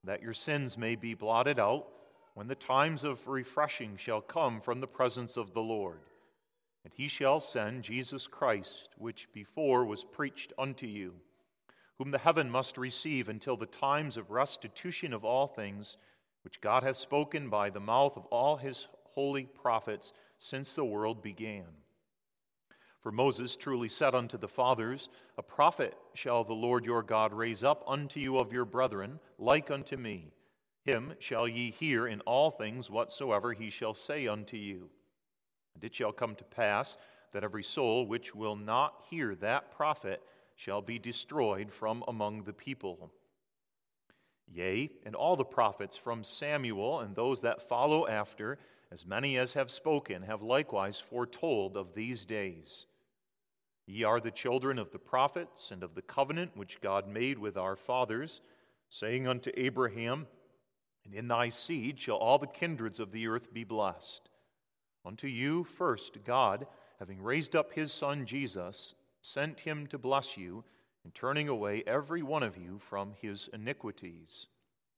that your sins may be blotted out, when the times of refreshing shall come from the presence of the Lord. And he shall send Jesus Christ, which before was preached unto you, whom the heaven must receive until the times of restitution of all things, which God hath spoken by the mouth of all his holy prophets since the world began. For Moses truly said unto the fathers, A prophet shall the Lord your God raise up unto you of your brethren, like unto me. Him shall ye hear in all things whatsoever he shall say unto you. And it shall come to pass that every soul which will not hear that prophet shall be destroyed from among the people. Yea, and all the prophets from Samuel and those that follow after, as many as have spoken, have likewise foretold of these days. Ye are the children of the prophets and of the covenant which God made with our fathers, saying unto Abraham, And in thy seed shall all the kindreds of the earth be blessed. Unto you first God, having raised up his Son Jesus, sent him to bless you, in turning away every one of you from his iniquities.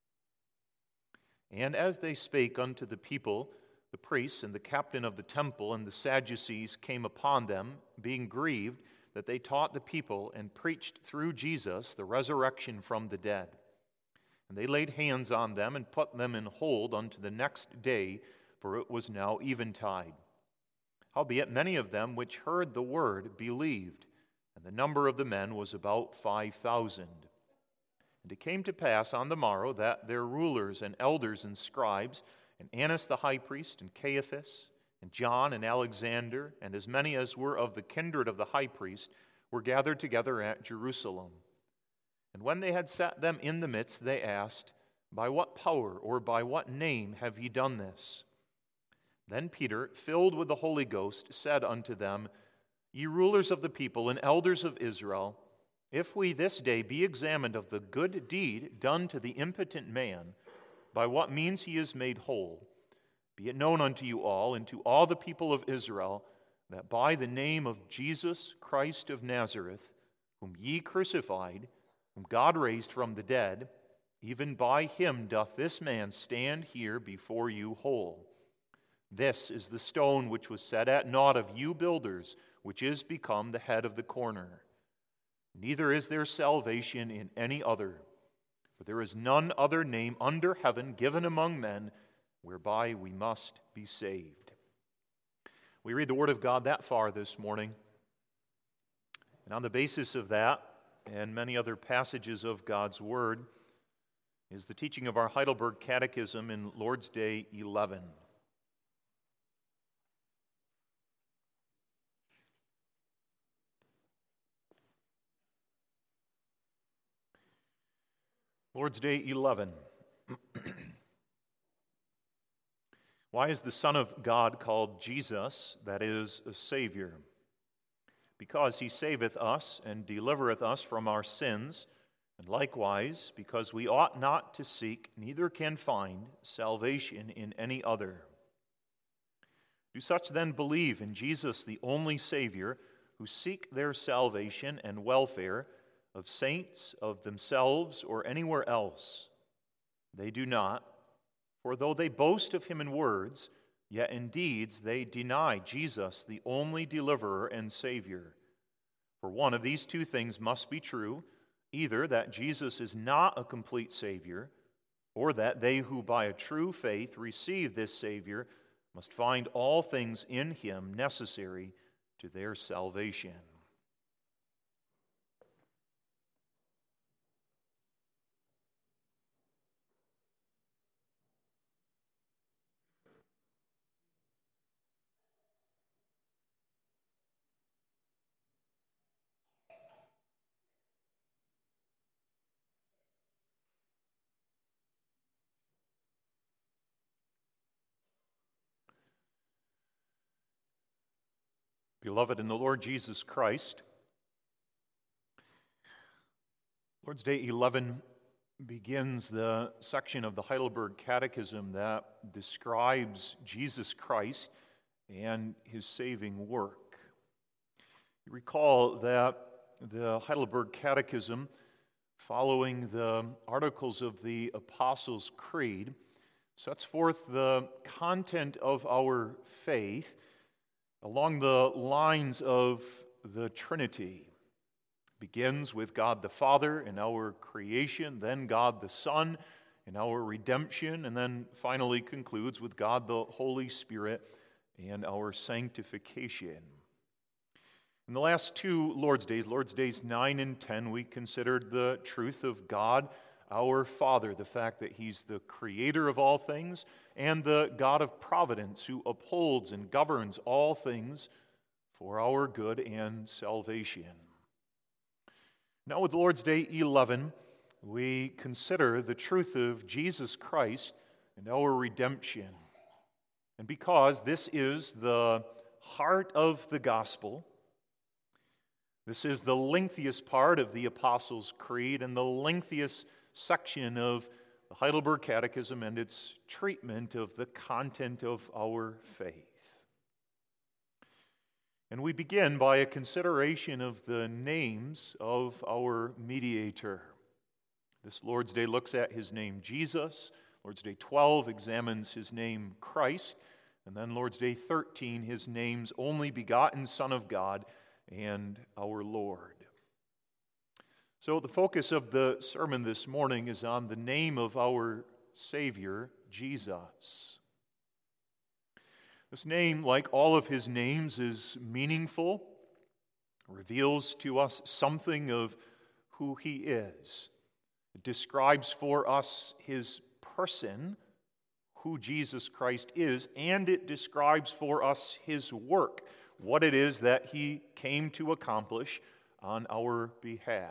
And as they spake unto the people, the priests and the captain of the temple and the Sadducees came upon them, being grieved that they taught the people and preached through Jesus the resurrection from the dead. And they laid hands on them and put them in hold unto the next day, for it was now eventide. Howbeit many of them which heard the word believed, and the number of the men was about 5,000. And it came to pass on the morrow that their rulers and elders and scribes, and Annas the high priest, and Caiaphas, and John, and Alexander, and as many as were of the kindred of the high priest, were gathered together at Jerusalem. And when they had set them in the midst, they asked, By what power or by what name have ye done this? Then Peter, filled with the Holy Ghost, said unto them, Ye rulers of the people and elders of Israel, if we this day be examined of the good deed done to the impotent man, by what means he is made whole, be it known unto you all and to all the people of Israel, that by the name of Jesus Christ of Nazareth, whom ye crucified, whom God raised from the dead, even by him doth this man stand here before you whole. This is the stone which was set at naught of you builders, which is become the head of the corner. Neither is there salvation in any other, for there is none other name under heaven given among men whereby we must be saved. We read the Word of God that far this morning, and on the basis of that and many other passages of God's Word is the teaching of our Heidelberg Catechism in Lord's Day 11. Lord's Day 11. Why is the Son of God called Jesus, that is, a Savior? Because he saveth us and delivereth us from our sins, and likewise because we ought not to seek, neither can find, salvation in any other. Do such then believe in Jesus, the only Savior, who seek their salvation and welfare of saints, of themselves, or anywhere else? They do not, for though they boast of him in words, yet in deeds they deny Jesus, the only deliverer and Savior. For one of these two things must be true, either that Jesus is not a complete Savior, or that they who by a true faith receive this Savior must find all things in him necessary to their salvation. Beloved in the Lord Jesus Christ, Lord's Day 11 begins the section of the Heidelberg Catechism that describes Jesus Christ and his saving work. You recall that the Heidelberg Catechism following the Articles of the Apostles' Creed, sets forth the content of our faith along the lines of the Trinity. It begins with God the Father in our creation, then God the Son in our redemption, and then finally concludes with God the Holy Spirit and our sanctification. In the last two Lord's Days 9 and 10, we considered the truth of God, our Father, the fact that He's the creator of all things, and the God of providence who upholds and governs all things for our good and salvation. Now with Lord's Day 11, we consider the truth of Jesus Christ and our redemption. And because this is the heart of the gospel, this is the lengthiest part of the Apostles' Creed and the lengthiest section of the Heidelberg Catechism and its treatment of the content of our faith. And we begin by a consideration of the names of our mediator. This Lord's Day looks at his name Jesus. Lord's Day 12 examines his name Christ. And then Lord's Day 13, his name's only begotten Son of God and our Lord. So the focus of the sermon this morning is on the name of our Savior, Jesus. This name, like all of his names, is meaningful, reveals to us something of who he is. It describes for us his person, who Jesus Christ is, and it describes for us his work, what it is that he came to accomplish on our behalf.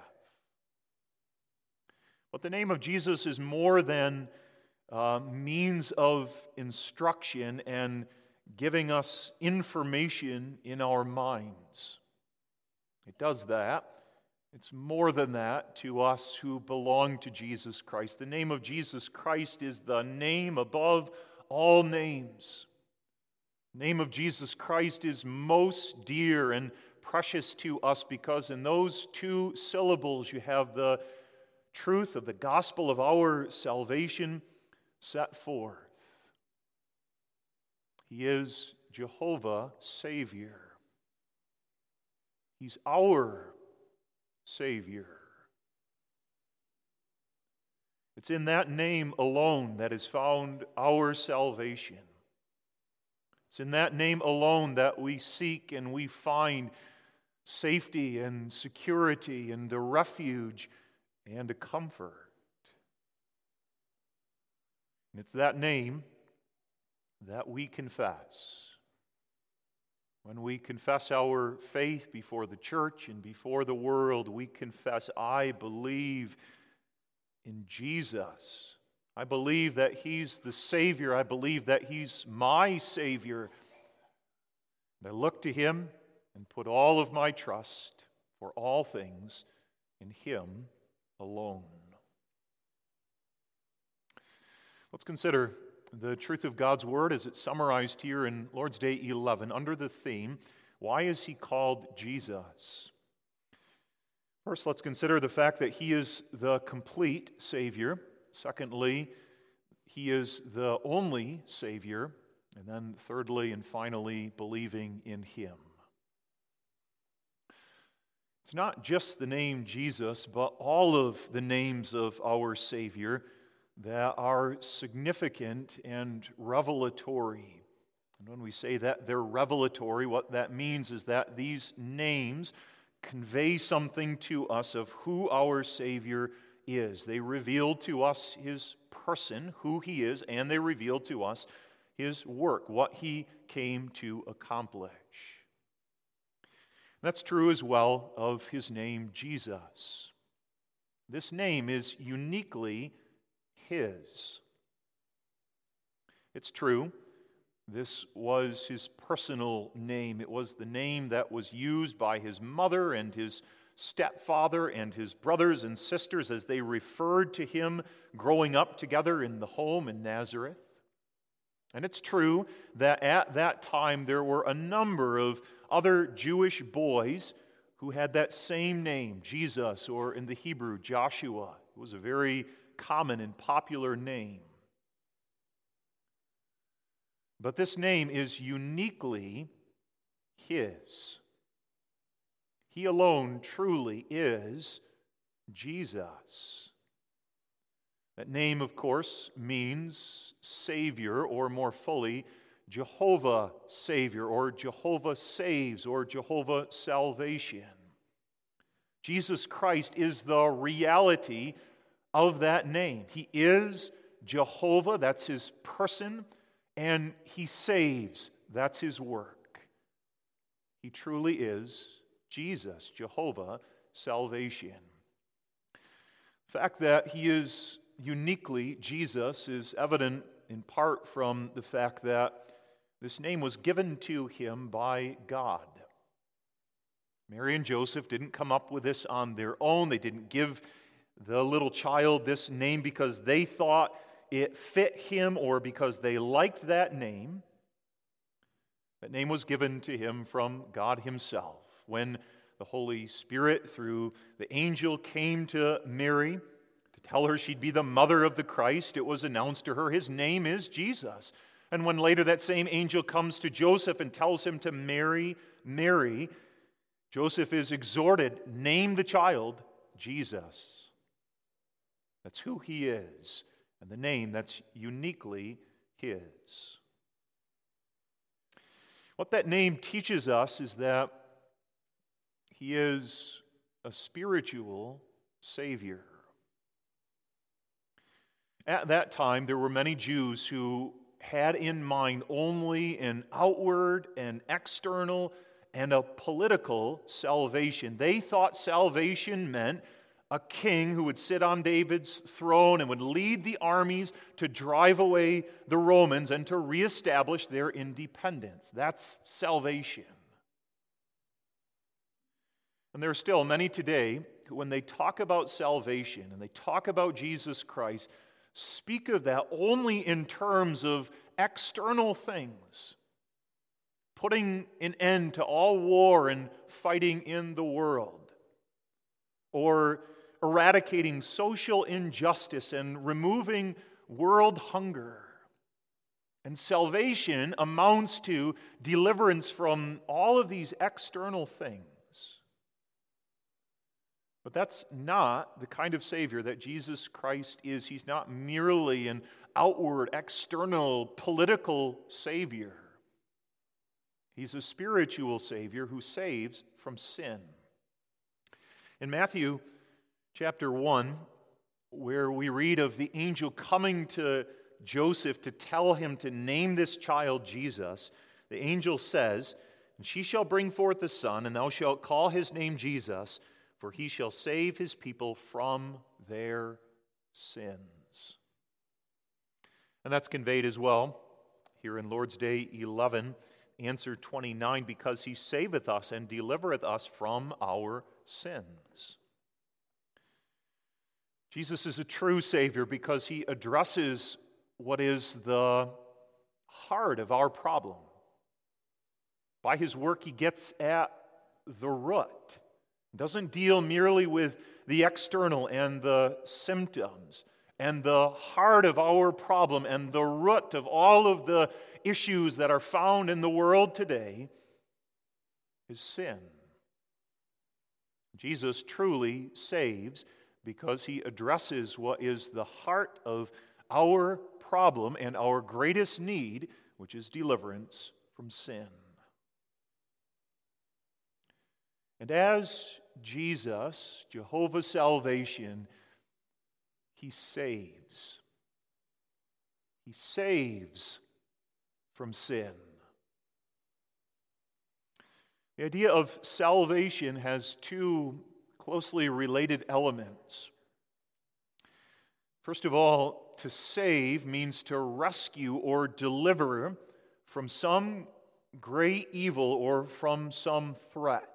But the name of Jesus is more than means of instruction and giving us information in our minds. It does that. It's more than that to us who belong to Jesus Christ. The name of Jesus Christ is the name above all names. The name of Jesus Christ is most dear and precious to us because in those two syllables you have the truth of the gospel of our salvation set forth. He is Jehovah Savior. He's our Savior. It's in that name alone that is found our salvation. It's in that name alone that we seek and we find safety and security and a refuge and a comfort. And it's that name that we confess. When we confess our faith before the church and before the world, we confess, I believe in Jesus. I believe that he's the Savior. I believe that he's my Savior. And I look to him and put all of my trust for all things in him alone. Let's consider the truth of God's Word as it's summarized here in Lord's Day 11 under the theme, why is he called Jesus? First, let's consider the fact that he is the complete Savior. Secondly, he is the only Savior. And then thirdly and finally, believing in him. It's not just the name Jesus, but all of the names of our Savior that are significant and revelatory. And when we say that they're revelatory, what that means is that these names convey something to us of who our Savior is. They reveal to us his person, who he is, and they reveal to us his work, what he came to accomplish. That's true as well of his name, Jesus. This name is uniquely his. It's true, this was his personal name. It was the name that was used by his mother and his stepfather and his brothers and sisters as they referred to him growing up together in the home in Nazareth. And it's true that at that time there were a number of other Jewish boys who had that same name, Jesus, or in the Hebrew, Joshua. It was a very common and popular name. But this name is uniquely his. He alone truly is Jesus. That name, of course, means Savior, or more fully, Jehovah Savior, or Jehovah Saves, or Jehovah Salvation. Jesus Christ is the reality of that name. He is Jehovah, that's his person, and he saves, that's his work. He truly is Jesus, Jehovah, salvation. The fact that he is uniquely Jesus is evident in part from the fact that this name was given to him by God. Mary and Joseph didn't come up with this on their own. They didn't give the little child this name because they thought it fit him or because they liked that name. That name was given to him from God himself. When the Holy Spirit, through the angel, came to Mary to tell her she'd be the mother of the Christ, it was announced to her, his name is Jesus. And when later that same angel comes to Joseph and tells him to marry Mary, Joseph is exhorted, name the child Jesus. That's who he is, and the name that's uniquely his. What that name teaches us is that he is a spiritual Savior. At that time, there were many Jews who had in mind only an outward and external and a political salvation. They thought salvation meant a king who would sit on David's throne and would lead the armies to drive away the Romans and to reestablish their independence. That's salvation. And there are still many today who, when they talk about salvation and they talk about Jesus Christ, speak of that only in terms of external things, putting an end to all war and fighting in the world, or eradicating social injustice and removing world hunger. And salvation amounts to deliverance from all of these external things. But that's not the kind of Savior that Jesus Christ is. He's not merely an outward, external, political Savior. He's a spiritual Savior who saves from sin. In Matthew chapter 1, where we read of the angel coming to Joseph to tell him to name this child Jesus, the angel says, "And she shall bring forth a son, and thou shalt call his name Jesus, for he shall save his people from their sins." And that's conveyed as well here in Lord's Day 11, answer 29, because he saveth us and delivereth us from our sins. Jesus is a true Savior because he addresses what is the heart of our problem. By his work, he gets at the root. He doesn't deal merely with the external and the symptoms, and the heart of our problem and the root of all of the issues that are found in the world today is sin. Jesus truly saves because he addresses what is the heart of our problem and our greatest need, which is deliverance from sin. And as Jesus, Jehovah's salvation, he saves. He saves from sin. The idea of salvation has two closely related elements. First of all, to save means to rescue or deliver from some great evil or from some threat.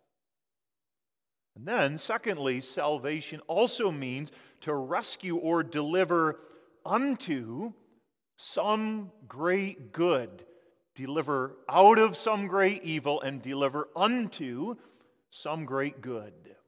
And then, secondly, salvation also means to rescue or deliver unto some great good. Deliver out of some great evil and deliver unto some great good.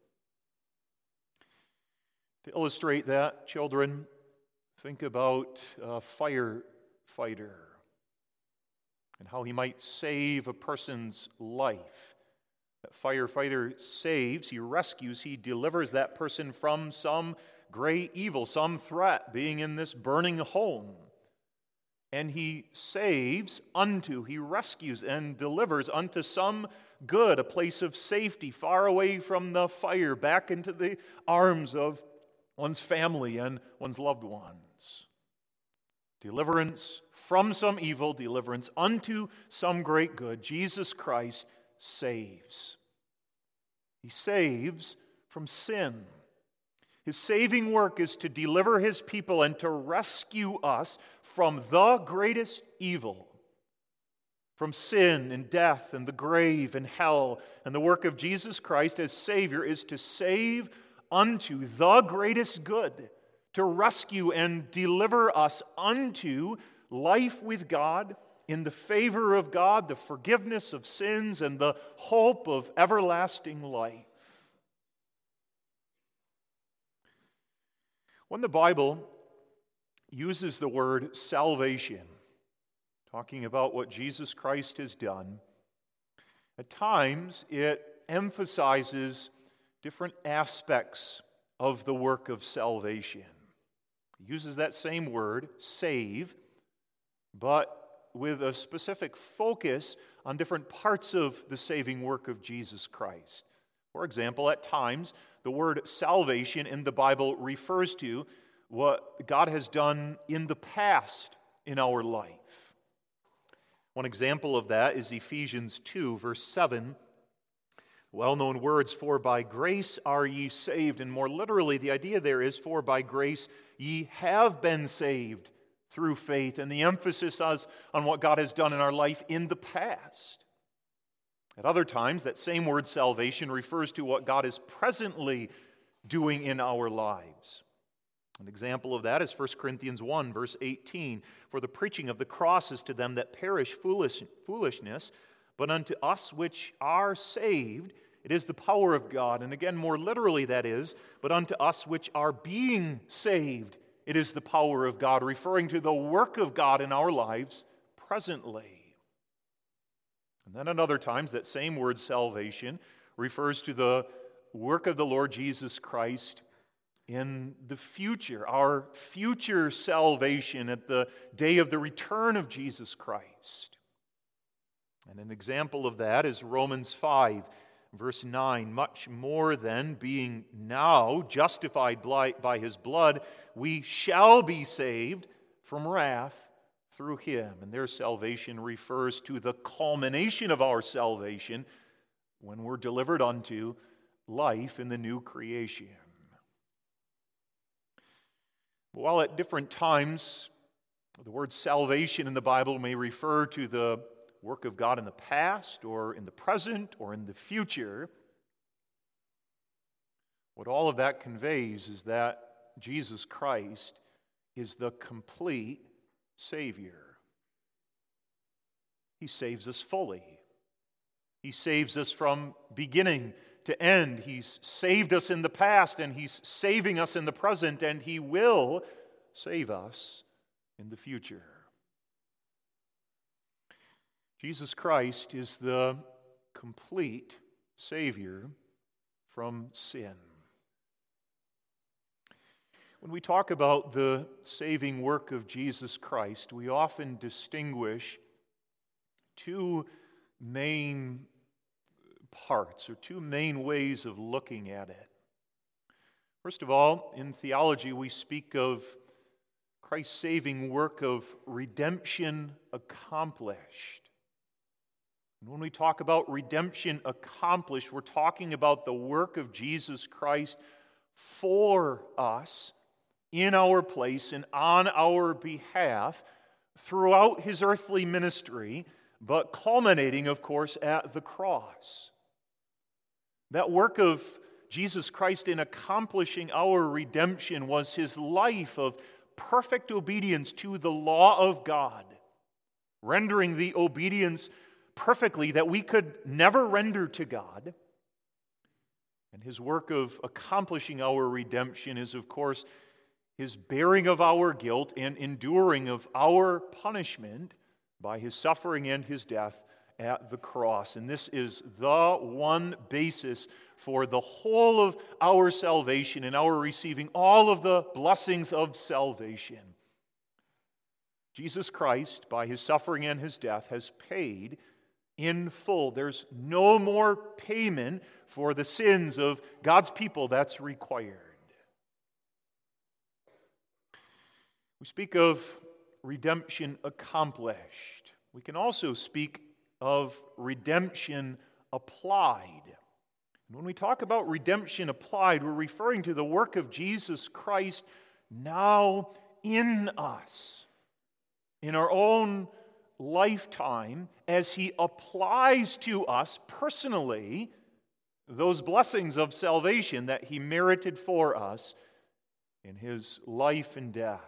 To illustrate that, children, think about a firefighter and how he might save a person's life. That firefighter saves, he rescues, he delivers that person from some great evil, some threat, being in this burning home. And he saves he rescues and delivers unto some good, a place of safety, far away from the fire, back into the arms of one's family and one's loved ones. Deliverance from some evil, deliverance unto some great good. Jesus Christ saves. He saves from sin. His saving work is to deliver his people and to rescue us from the greatest evil, from sin and death and the grave and hell. And the work of Jesus Christ as Savior is to save unto the greatest good, to rescue and deliver us unto life with God, in the favor of God, the forgiveness of sins, and the hope of everlasting life. When the Bible uses the word salvation, talking about what Jesus Christ has done, at times it emphasizes different aspects of the work of salvation. It uses that same word, save, but with a specific focus on different parts of the saving work of Jesus Christ. For example, at times, the word salvation in the Bible refers to what God has done in the past in our life. One example of that is Ephesians 2, verse 7. Well-known words, for by grace are ye saved. And more literally, the idea there is, for by grace ye have been saved through faith. And the emphasis is on what God has done in our life in the past. At other times, that same word salvation refers to what God is presently doing in our lives. An example of that is 1 Corinthians 1, verse 18. For the preaching of the cross is to them that perish foolishness, but unto us which are saved, it is the power of God. And again, more literally that is, but unto us which are being saved, it is the power of God, referring to the work of God in our lives presently. And then at other times, that same word salvation refers to the work of the Lord Jesus Christ in the future, our future salvation at the day of the return of Jesus Christ. And an example of that is Romans 5, verse 9. Much more than being now justified by his blood, we shall be saved from wrath through him. And their salvation refers to the culmination of our salvation when we're delivered unto life in the new creation. While at different times the word salvation in the Bible may refer to the work of God in the past or in the present or in the future, what all of that conveys is that Jesus Christ is the complete Savior. He saves us fully. He saves us from beginning to end. He's saved us in the past, and He's saving us in the present, and He will save us in the future. Jesus Christ is the complete Savior from sin. When we talk about the saving work of Jesus Christ, we often distinguish two main parts or two main ways of looking at it. First of all, in theology, we speak of Christ's saving work of redemption accomplished. And when we talk about redemption accomplished, we're talking about the work of Jesus Christ for us, in our place and on our behalf throughout his earthly ministry, but culminating, of course, at the cross. That work of Jesus Christ in accomplishing our redemption was his life of perfect obedience to the law of God, rendering the obedience perfectly that we could never render to God, And his work of accomplishing our redemption is, of course, his bearing of our guilt and enduring of our punishment by his suffering and his death at the cross. And this is the one basis for the whole of our salvation and our receiving all of the blessings of salvation. Jesus Christ, by his suffering and his death, has paid in full. There's no more payment for the sins of God's people that's required. We speak of redemption accomplished. We can also speak of redemption applied. And when we talk about redemption applied, we're referring to the work of Jesus Christ now in us, in our own lifetime, as he applies to us personally those blessings of salvation that he merited for us in his life and death.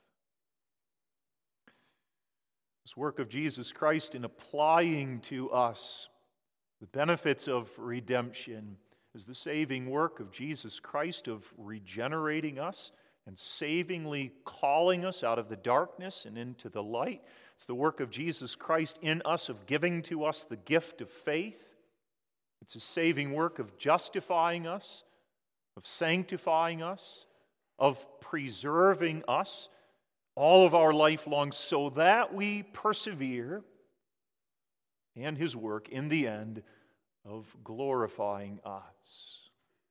This work of Jesus Christ in applying to us the benefits of redemption is the saving work of Jesus Christ of regenerating us and savingly calling us out of the darkness and into the light. It's the work of Jesus Christ in us of giving to us the gift of faith. It's a saving work of justifying us, of sanctifying us, of preserving us all of our life long so that we persevere, and his work in the end of glorifying us.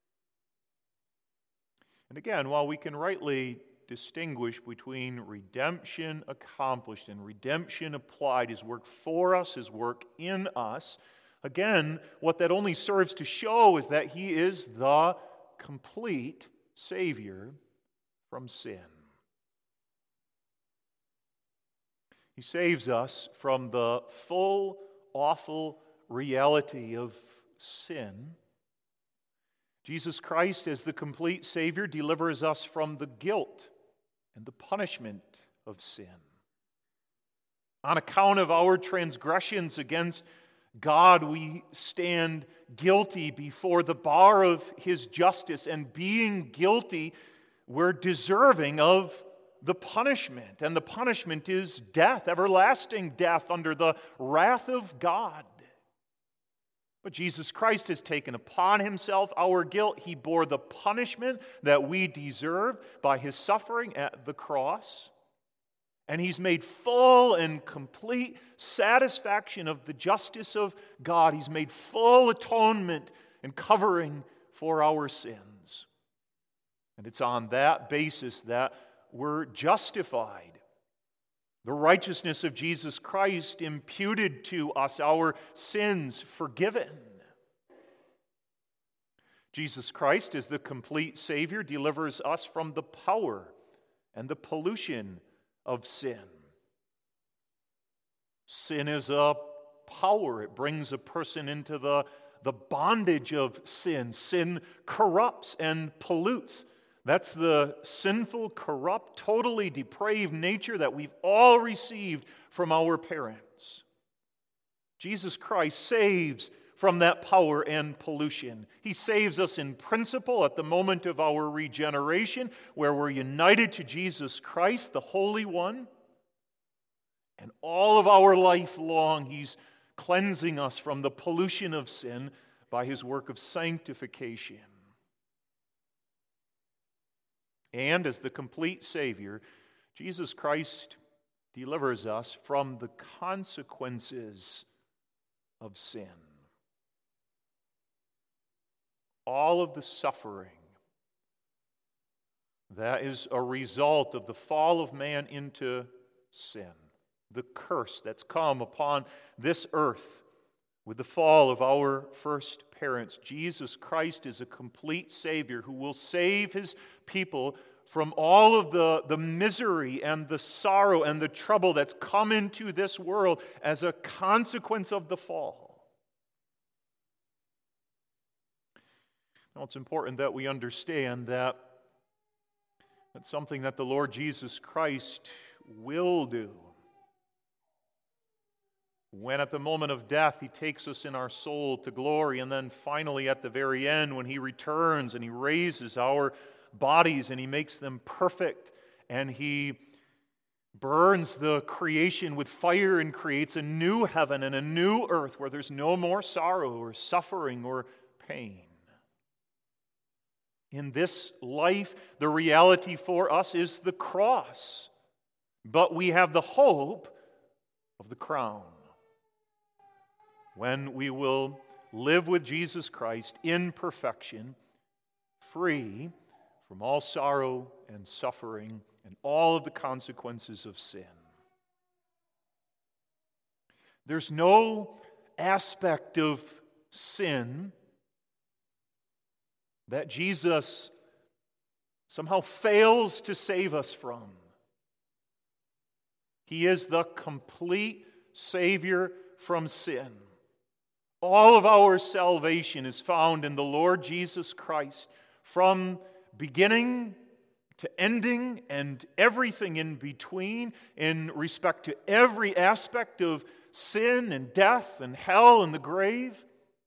And again, while we can rightly distinguish between redemption accomplished and redemption applied, his work for us, his work in us, again, what that only serves to show is that he is the complete Savior from sin. He saves us from the full, awful reality of sin. Jesus Christ, as the complete Savior, delivers us from the guilt and the punishment of sin. On account of our transgressions against God, we stand guilty before the bar of his justice, and being guilty, we're deserving of the punishment, and the punishment is death, everlasting death under the wrath of God. But Jesus Christ has taken upon himself our guilt. He bore the punishment that we deserve by his suffering at the cross. And he's made full and complete satisfaction of the justice of God. He's made full atonement and covering for our sins. And it's on that basis that we're justified. The righteousness of Jesus Christ imputed to us, our sins forgiven. Jesus Christ, as the complete Savior, delivers us from the power and the pollution of sin. Sin is a power. It brings a person into the bondage of sin. Sin corrupts and pollutes. That's the sinful, corrupt, totally depraved nature that we've all received from our parents. Jesus Christ saves from that power and pollution. He saves us in principle at the moment of our regeneration, where we're united to Jesus Christ, the Holy One. And all of our life long, he's cleansing us from the pollution of sin by his work of sanctification. And as the complete Savior, Jesus Christ delivers us from the consequences of sin. All of the suffering that is a result of the fall of man into sin, the curse that's come upon this earth with the fall of our first parents. Jesus Christ is a complete Savior who will save his people from all of the misery and the sorrow and the trouble that's come into this world as a consequence of the fall. Now, it's important that we understand that that's something that the Lord Jesus Christ will do. when at the moment of death He takes us in our soul to glory, and then finally at the very end when He returns and He raises our bodies and He makes them perfect, and He burns the creation with fire and creates a new heaven and a new earth where there's no more sorrow or suffering or pain. In this life, the reality for us is the cross, but we have the hope of the crown, when we will live with Jesus Christ in perfection, free from all sorrow and suffering and all of the consequences of sin. There's no aspect of sin that Jesus somehow fails to save us from. He is the complete Savior from sin. All of our salvation is found in the Lord Jesus Christ, from beginning to ending and everything in between, in respect to every aspect of sin and death and hell and the grave.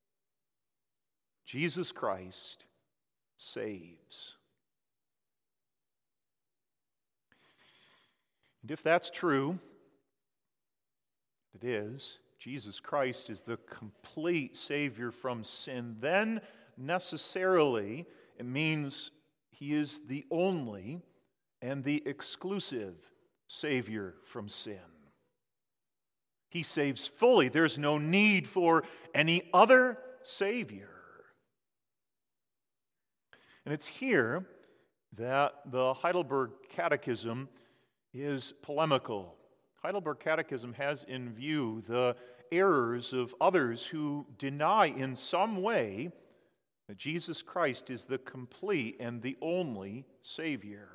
Jesus Christ saves. And if that's true, it is, Jesus Christ is the complete Savior from sin, then necessarily it means He is the only and the exclusive Savior from sin. He saves fully. There's no need for any other Savior. And it's here that the Heidelberg Catechism is polemical. Heidelberg Catechism has in view the errors of others who deny in some way that Jesus Christ is the complete and the only Savior.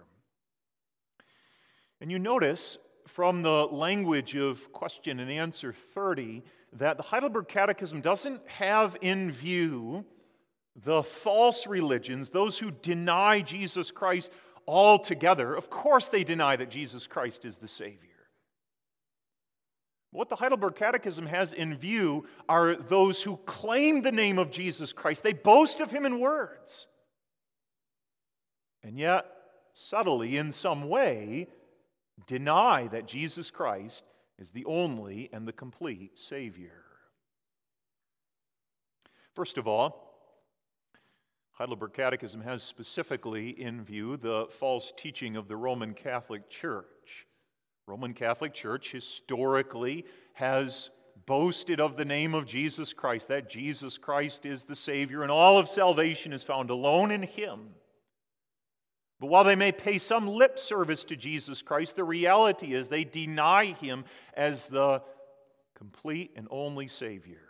And you notice from the language of question and answer 30 that the Heidelberg Catechism doesn't have in view the false religions, those who deny Jesus Christ altogether. Of course they deny that Jesus Christ is the Savior. What the Heidelberg Catechism has in view are those who claim the name of Jesus Christ. They boast of Him in words. And yet, subtly, in some way, deny that Jesus Christ is the only and the complete Savior. First of all, Heidelberg Catechism has specifically in view the false teaching of the Roman Catholic Church. Roman Catholic Church historically has boasted of the name of Jesus Christ, that Jesus Christ is the Savior, and all of salvation is found alone in Him. But while they may pay some lip service to Jesus Christ, the reality is they deny Him as the complete and only Savior.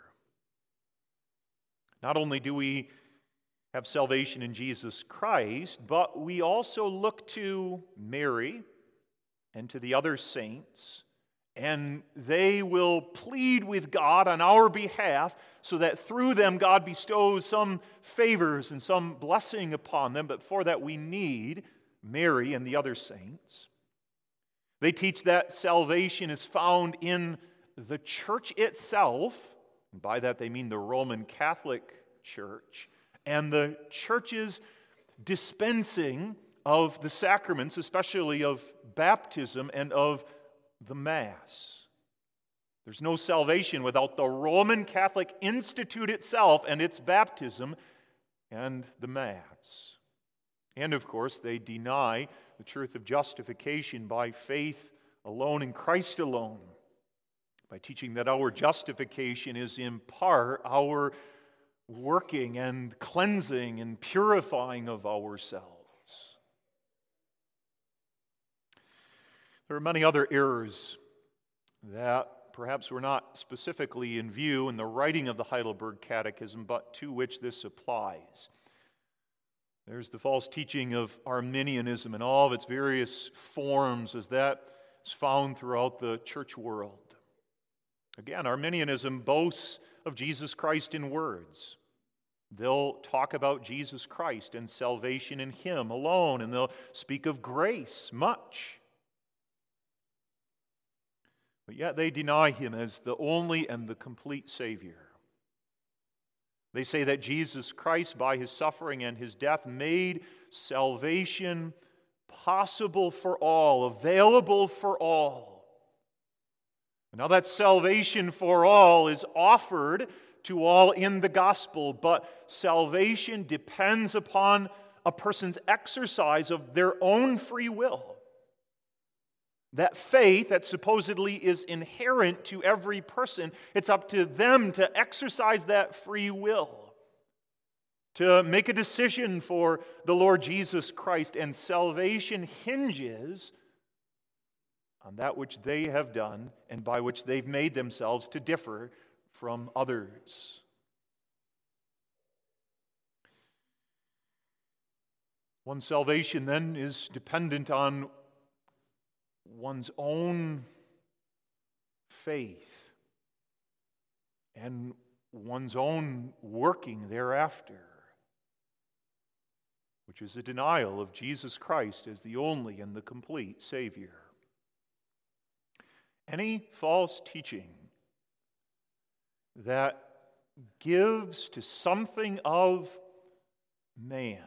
Not only do we have salvation in Jesus Christ, but we also look to Mary and to the other saints, and they will plead with God on our behalf so that through them God bestows some favors and some blessing upon them. But for that we need Mary and the other saints. They teach that salvation is found in the church itself, and by that they mean the Roman Catholic Church, and the church's dispensing of the sacraments, especially of baptism and of the Mass. There's no salvation without the Roman Catholic Institute itself and its baptism and the Mass. And of course, they deny the truth of justification by faith alone in Christ alone, by teaching that our justification is in part our working and cleansing and purifying of ourselves. There are many other errors that perhaps were not specifically in view in the writing of the Heidelberg Catechism, but to which this applies. There's the false teaching of Arminianism and all of its various forms as that is found throughout the church world. Again, Arminianism boasts of Jesus Christ in words. They'll talk about Jesus Christ and salvation in Him alone, and they'll speak of grace much. But yet they deny him as the only and the complete Savior. They say that Jesus Christ, by his suffering and his death, made salvation possible for all, available for all. Now that salvation for all is offered to all in the gospel, but salvation depends upon a person's exercise of their own free will. That faith that supposedly is inherent to every person, it's up to them to exercise that free will, to make a decision for the Lord Jesus Christ. And salvation hinges on that which they have done and by which they've made themselves to differ from others. One's salvation then is dependent on one's own faith and one's own working thereafter, which is a denial of Jesus Christ as the only and the complete Savior. Any false teaching that gives to something of man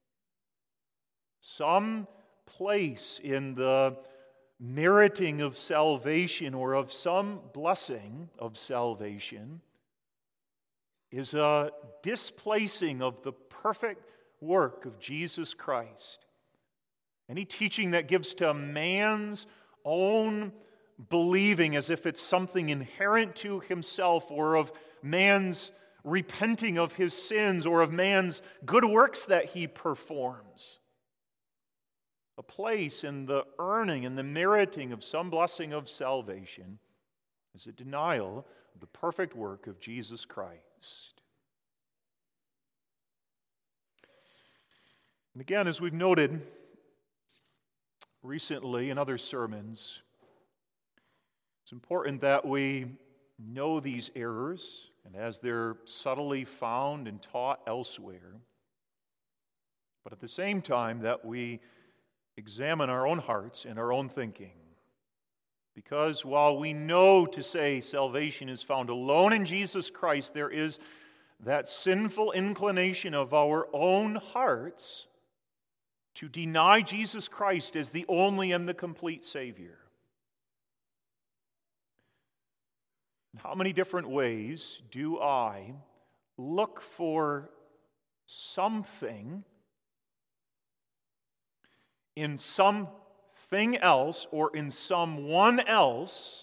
some place in the meriting of salvation or of some blessing of salvation is a displacing of the perfect work of Jesus Christ. Any teaching that gives to man's own believing as if it's something inherent to himself, or of man's repenting of his sins, or of man's good works that he performs, a place in the earning and the meriting of some blessing of salvation, is a denial of the perfect work of Jesus Christ. And again, as we've noted recently in other sermons, it's important that we know these errors, and as they're subtly found and taught elsewhere, but at the same time that we examine our own hearts and our own thinking. Because while we know to say salvation is found alone in Jesus Christ, there is that sinful inclination of our own hearts to deny Jesus Christ as the only and the complete Savior. How many different ways do I look for something in something else or in someone else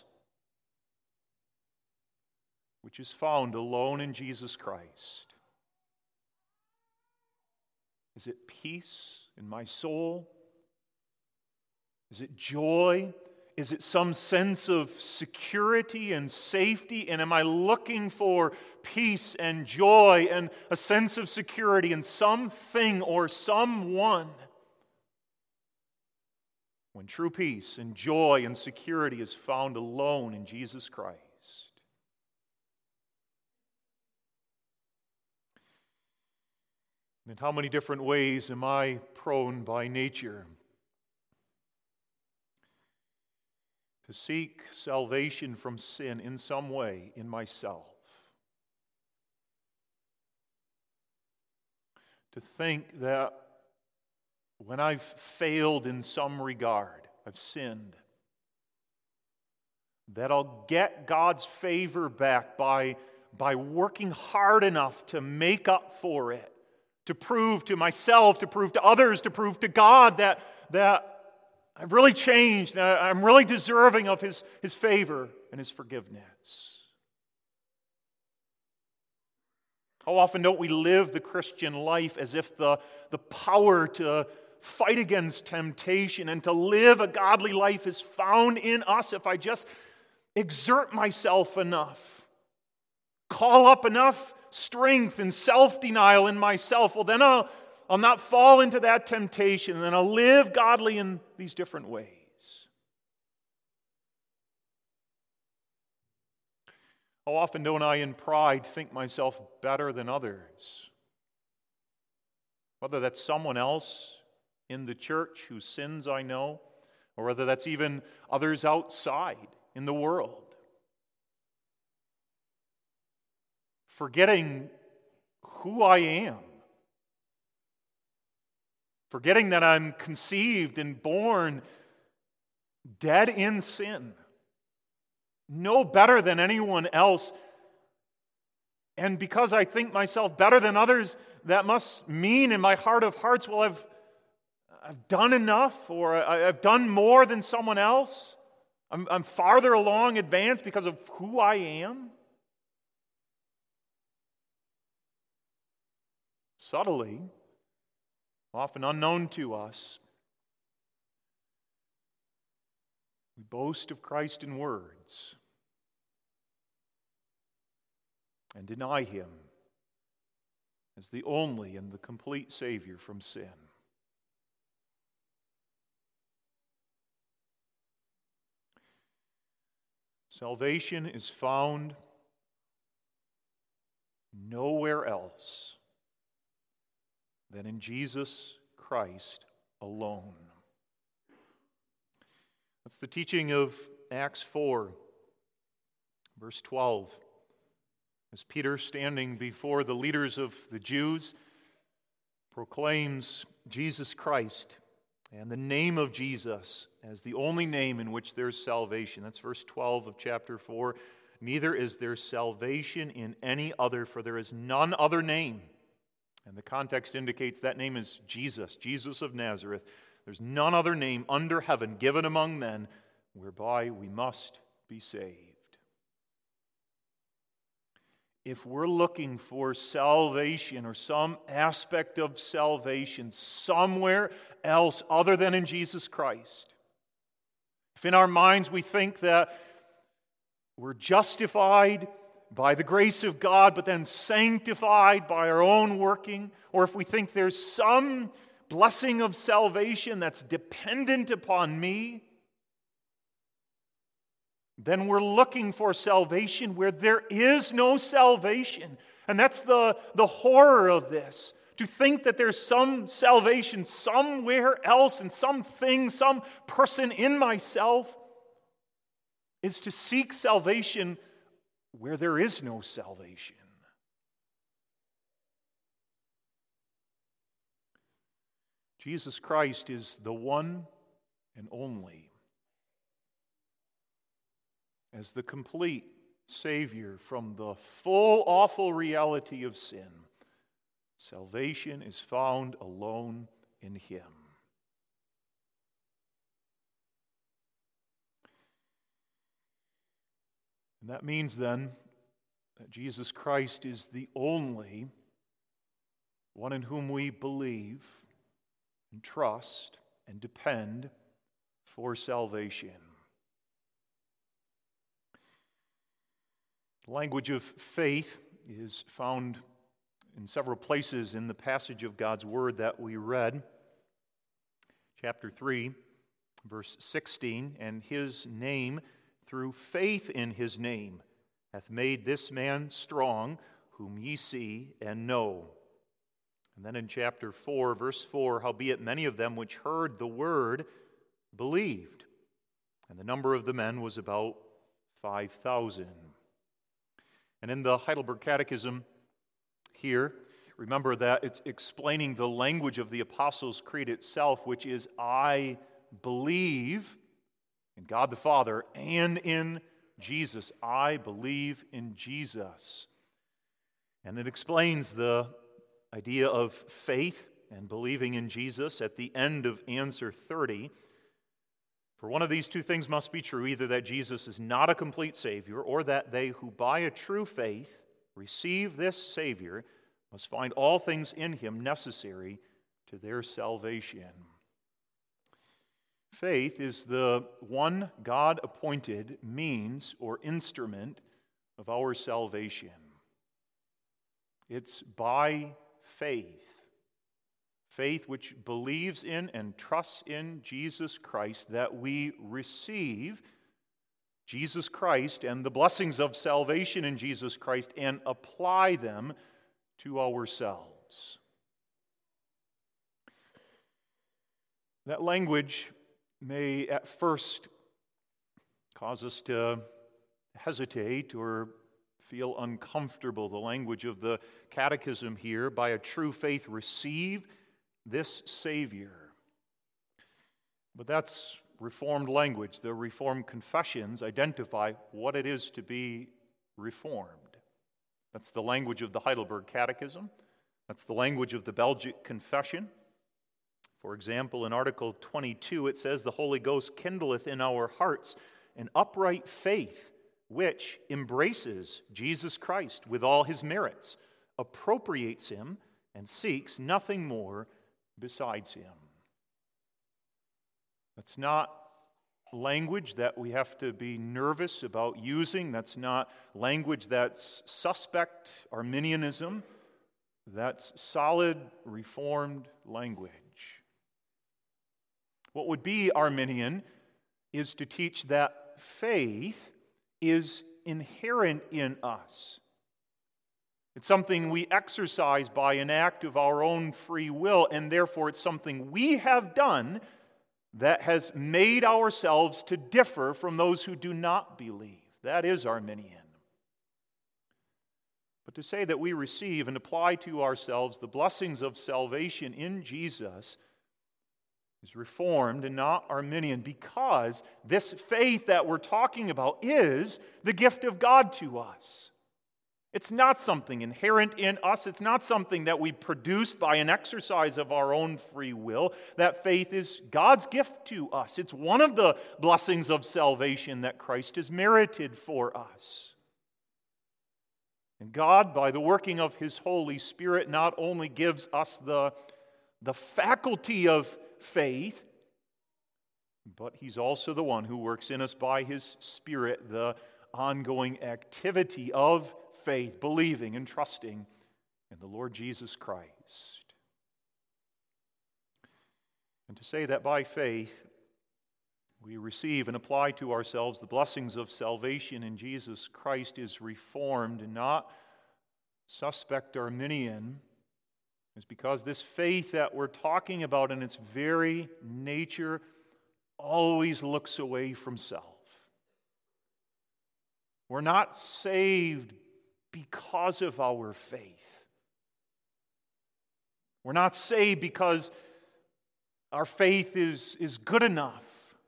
which is found alone in Jesus Christ? Is it peace in my soul? Is it joy? Is it some sense of security and safety? And am I looking for peace and joy and a sense of security in something or someone, when true peace and joy and security is found alone in Jesus Christ? And in how many different ways am I prone by nature to seek salvation from sin in some way in myself? To think that when I've failed in some regard, I've sinned, that I'll get God's favor back by working hard enough to make up for it, to prove to myself, to prove to others, to prove to God that I've really changed, I'm really deserving of His favor and His forgiveness. How often don't we live the Christian life as if the power to fight against temptation and to live a godly life is found in us if I just exert myself enough, call up enough strength and self-denial in myself? Well, then I'll not fall into that temptation, and then I'll live godly in these different ways. How often don't I, in pride, think myself better than others? Whether that's someone else in the church whose sins I know, or whether that's even others outside in the world. Forgetting who I am. Forgetting that I'm conceived and born dead in sin. No better than anyone else. And because I think myself better than others, that must mean in my heart of hearts, well, I've done enough, or I've done more than someone else. I'm farther along advanced because of who I am. Subtly, often unknown to us, we boast of Christ in words and deny Him as the only and the complete Savior from sin. Salvation is found nowhere else than in Jesus Christ alone. That's the teaching of Acts 4, verse 12. As Peter, standing before the leaders of the Jews, proclaims Jesus Christ and the name of Jesus as the only name in which there's salvation. That's verse 12 of chapter 4. Neither is there salvation in any other, for there is none other name. And the context indicates that name is Jesus, Jesus of Nazareth. There's none other name under heaven given among men whereby we must be saved. If we're looking for salvation or some aspect of salvation somewhere else other than in Jesus Christ, if in our minds we think that we're justified by the grace of God, but then sanctified by our own working, or if we think there's some blessing of salvation that's dependent upon me, then we're looking for salvation where there is no salvation. And that's the horror of this. To think that there's some salvation somewhere else in something, some person in myself, is to seek salvation where there is no salvation. Jesus Christ is the one and only. As the complete Savior from the full, awful reality of sin, salvation is found alone in Him. And that means then that Jesus Christ is the only one in whom we believe and trust and depend for salvation. The language of faith is found in several places in the passage of God's Word that we read. Chapter 3, verse 16, and His name, through faith in His name, hath made this man strong, whom ye see and know. And then in chapter 4, verse 4, howbeit many of them which heard the word believed, and the number of the men was about 5,000. And in the Heidelberg Catechism here, remember that it's explaining the language of the Apostles' Creed itself, which is, I believe in God the Father and in Jesus. I believe in Jesus. And it explains the idea of faith and believing in Jesus at the end of answer 30. For one of these two things must be true, either that Jesus is not a complete Savior, or that they who by a true faith receive this Savior must find all things in Him necessary to their salvation. Faith is the one God-appointed means or instrument of our salvation. It's by faith. Faith which believes in and trusts in Jesus Christ, that we receive Jesus Christ and the blessings of salvation in Jesus Christ and apply them to ourselves. That language may at first cause us to hesitate or feel uncomfortable. The language of the Catechism here, by a true faith receive this Savior. But that's Reformed language. The Reformed confessions identify what it is to be Reformed. That's the language of the Heidelberg Catechism. That's the language of the Belgic Confession. For example, in Article 22, it says, "The Holy Ghost kindleth in our hearts an upright faith, which embraces Jesus Christ with all his merits, appropriates him, and seeks nothing more besides him." That's not language that we have to be nervous about using. That's not language that's suspect Arminianism. That's solid Reformed language. What would be Arminian is to teach that faith is inherent in us. It's something we exercise by an act of our own free will, and therefore it's something we have done that has made ourselves to differ from those who do not believe. That is Arminian. But to say that we receive and apply to ourselves the blessings of salvation in Jesus is Reformed and not Arminian, because this faith that we're talking about is the gift of God to us. It's not something inherent in us. It's not something that we produce by an exercise of our own free will. That faith is God's gift to us. It's one of the blessings of salvation that Christ has merited for us. And God, by the working of His Holy Spirit, not only gives us the faculty of faith, but He's also the one who works in us by His Spirit the ongoing activity of faith, believing and trusting in the Lord Jesus Christ. And to say that by faith we receive and apply to ourselves the blessings of salvation in Jesus Christ is Reformed and not suspect Arminian, is because this faith that we're talking about in its very nature always looks away from self. We're not saved because of our faith. We're not saved because our faith is good enough.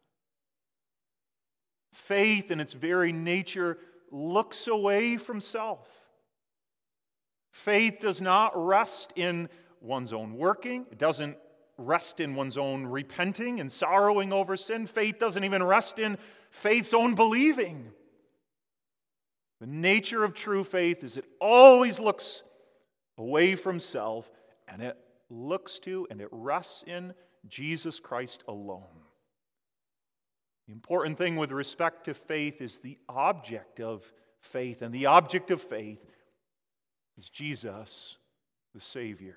Faith in its very nature looks away from self. Faith does not rest in one's own working. It doesn't rest in one's own repenting and sorrowing over sin. Faith doesn't even rest in faith's own believing. The nature of true faith is it always looks away from self, and it looks to and it rests in Jesus Christ alone. The important thing with respect to faith is the object of faith, and the object of faith is Jesus, the Savior.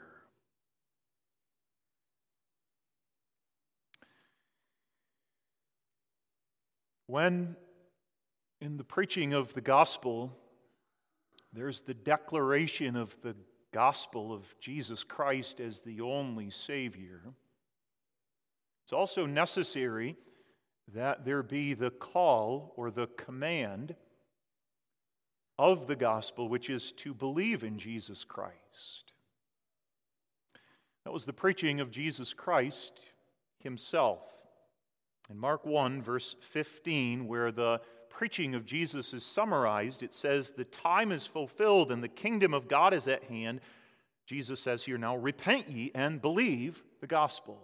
When in the preaching of the gospel, there's the declaration of the gospel of Jesus Christ as the only Savior, it's also necessary that there be the call or the command of the gospel, which is to believe in Jesus Christ. That was the preaching of Jesus Christ Himself. In Mark 1, verse 15, where the preaching of Jesus is summarized, it says, "The time is fulfilled and the kingdom of God is at hand." Jesus says here now, "Repent ye and believe the gospel."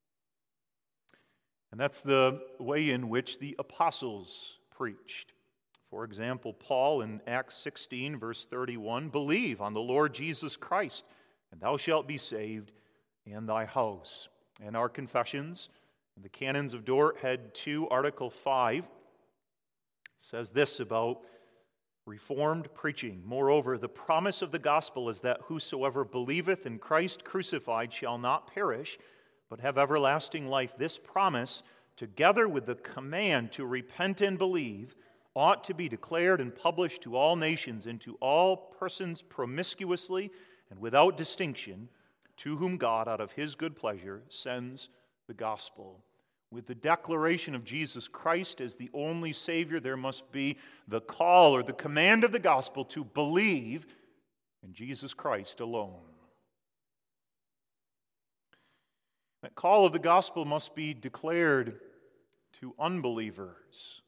And that's the way in which the apostles preached. For example, Paul in Acts 16, verse 31, "Believe on the Lord Jesus Christ, and thou shalt be saved, and thy house." And our confessions, in the Canons of Dort, Head 2, Article 5, says this about Reformed preaching. "Moreover, the promise of the gospel is that whosoever believeth in Christ crucified shall not perish, but have everlasting life. This promise, together with the command to repent and believe, ought to be declared and published to all nations and to all persons promiscuously and without distinction, to whom God, out of His good pleasure, sends the gospel." With the declaration of Jesus Christ as the only Savior, there must be the call or the command of the gospel to believe in Jesus Christ alone. That call of the gospel must be declared to unbelievers.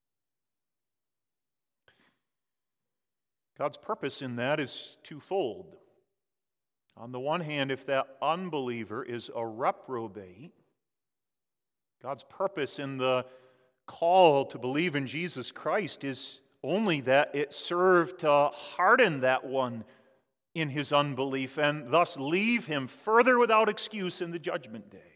God's purpose in that is twofold. On the one hand, if that unbeliever is a reprobate, God's purpose in the call to believe in Jesus Christ is only that it serve to harden that one in his unbelief and thus leave him further without excuse in the judgment day.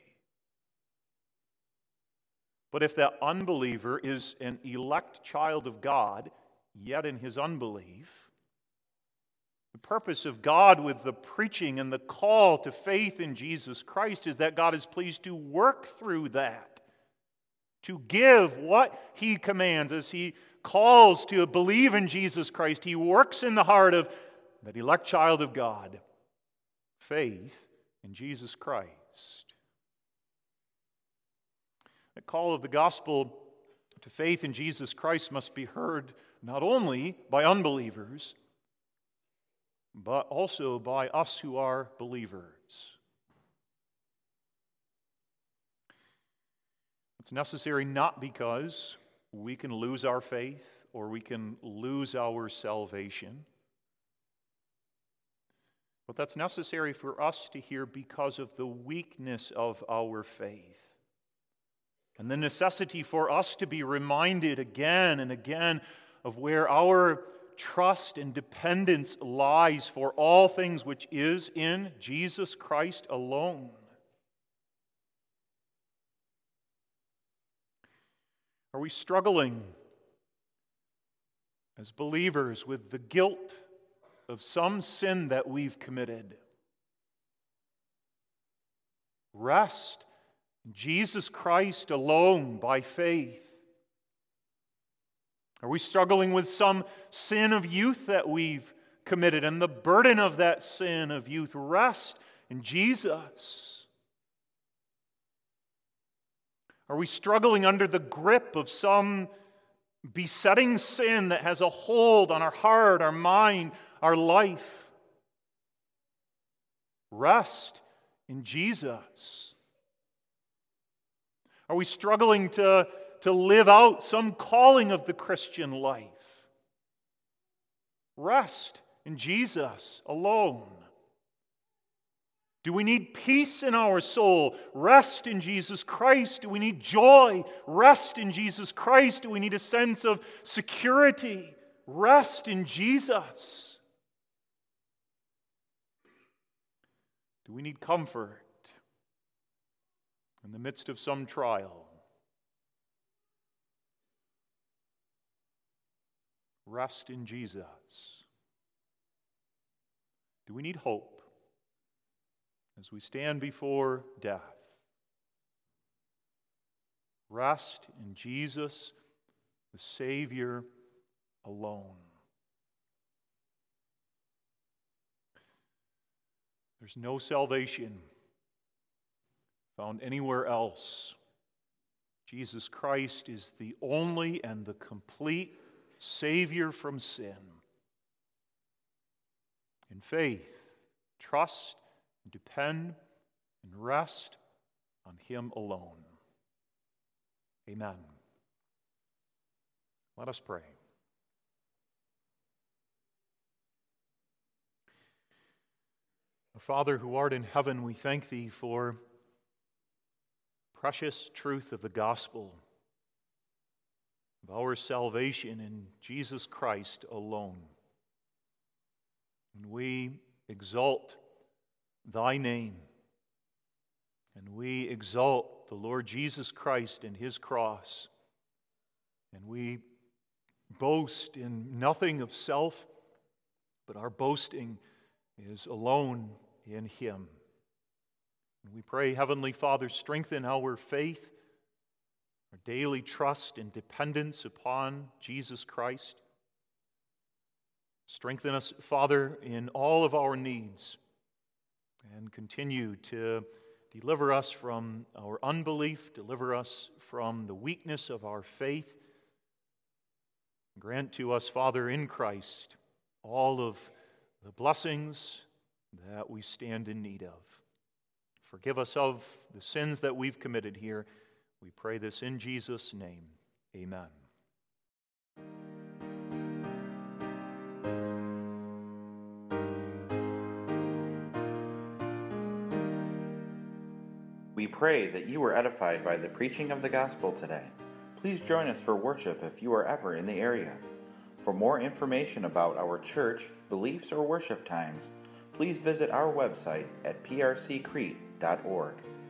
But if that unbeliever is an elect child of God, yet in his unbelief, the purpose of God with the preaching and the call to faith in Jesus Christ is that God is pleased to work through that, to give what He commands. As He calls to believe in Jesus Christ, He works in the heart of that elect child of God, faith in Jesus Christ. The call of the gospel to faith in Jesus Christ must be heard not only by unbelievers, but also by us who are believers. It's necessary not because we can lose our faith or we can lose our salvation, but that's necessary for us to hear because of the weakness of our faith and the necessity for us to be reminded again and again of where our trust and dependence lies for all things, which is in Jesus Christ alone. Are we struggling as believers with the guilt of some sin that we've committed? Rest in Jesus Christ alone by faith. Are we struggling with some sin of youth that we've committed and the burden of that sin of youth? Rest in Jesus. Are we struggling under the grip of some besetting sin that has a hold on our heart, our mind, our life? Rest in Jesus. Are we struggling to live out some calling of the Christian life? Rest in Jesus alone. Do we need peace in our soul? Rest in Jesus Christ. Do we need joy? Rest in Jesus Christ. Do we need a sense of security? Rest in Jesus. Do we need comfort in the midst of some trial? Rest in Jesus. Do we need hope as we stand before death? Rest in Jesus, the Savior alone. There's no salvation found anywhere else. Jesus Christ is the only and the complete Savior from sin. In faith, trust, depend, and rest on Him alone. Amen. Let us pray. Father who art in heaven, we thank Thee for precious truth of the gospel, of our salvation in Jesus Christ alone. And we exalt Thy name, and we exalt the Lord Jesus Christ and His cross, and we boast in nothing of self, but our boasting is alone in Him. And we pray, Heavenly Father, strengthen our faith, our daily trust and dependence upon Jesus Christ. Strengthen us, Father, in all of our needs, and continue to Deliver us from our unbelief. Deliver us from the weakness of our faith. Grant to us, Father, in Christ, all of the blessings that we stand in need of. Forgive us of the sins that we've committed here. We pray this in Jesus' name. Amen. We pray that you were edified by the preaching of the gospel today. Please join us for worship if you are ever in the area. For more information about our church, beliefs, or worship times, please visit our website at prccrete.org.